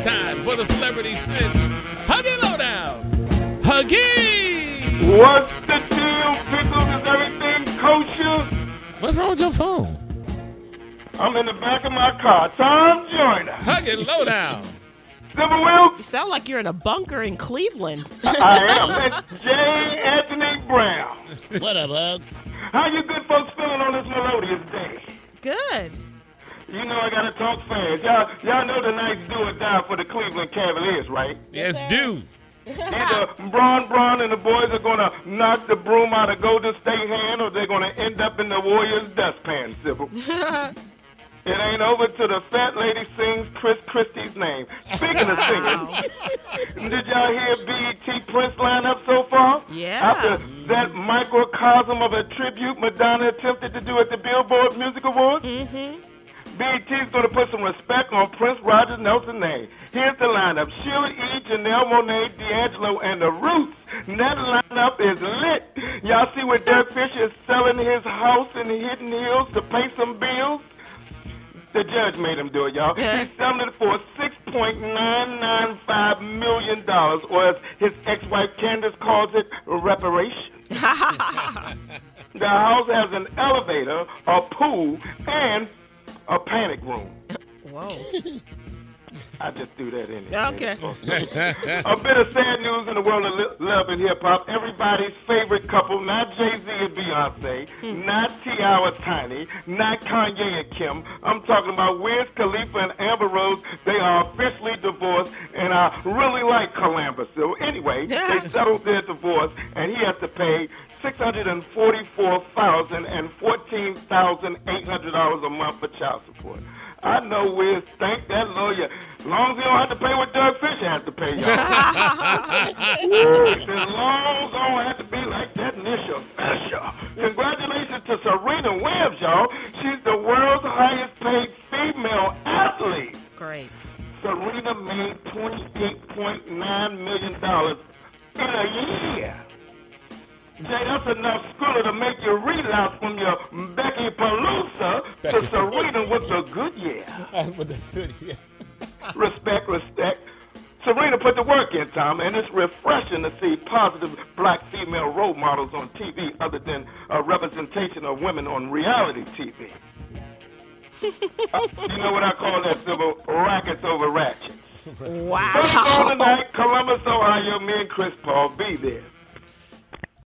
time for the celebrity spin. Huggy Lowdown. Huggy! What's the deal, Pickles? Is everything kosher? What's wrong with your phone? I'm in the back of my car. Tom Joyner. Huggy Lowdown. Silver Will? You sound like you're in a bunker in Cleveland. I am. It's J. Anthony Brown. What up, Hug? How you good folks feeling on this melodious day? Good. You know I gotta talk fast. Y'all know the Knights do or die for the Cleveland Cavaliers, right? Yes, do. Either Braun and the boys are gonna knock the broom out of Golden State hand, or they're gonna end up in the Warriors' dustpan, Sybil. It ain't over till the fat lady sings Chris Christie's name. Speaking of singing, did y'all hear BET Prince line up so far? Yeah. After that microcosm of a tribute Madonna attempted to do at the Billboard Music Awards? Mm-hmm. BET's going to put some respect on Prince Rogers Nelson's name. Here's the lineup. Sheila E., Janelle Monáe, D'Angelo, and The Roots. That lineup is lit. Y'all see where Derek Fisher is selling his house in Hidden Hills to pay some bills? The judge made him do it, y'all. He's selling it for $6.995 million, or as his ex-wife Candace calls it, reparations. The house has an elevator, a pool, and a panic room. Whoa. I just threw that in there. Okay. A bit of sad news in the world of love and hip-hop. Everybody's favorite couple, not Jay-Z and Beyonce, not T.I. or Tiny, not Kanye and Kim. I'm talking about Wiz Khalifa and Amber Rose. They are officially divorced, and I really like Columbus. So anyway, they settled their divorce, and he has to pay $644,000 and $14,800 a month for child support. I know Wiz, thank that lawyer. As long as he don't have to pay what Doug Fisher has to pay, y'all. As long as I don't have to be like that Nisha Fisher. Congratulations to Serena Williams, y'all. She's the world's highest paid female athlete. Great. Serena made $28.9 million in a year. Jay, that's enough schooler to make you relapse from your Becky Palooza to Serena with the good year. With the good year. Respect. Serena put the work in, Tom, and it's refreshing to see positive black female role models on TV other than a representation of women on reality TV. You know what I call that, Sybil? Rackets over ratchets. Wow. First on tonight, Columbus, Ohio, me and Chris Paul be there.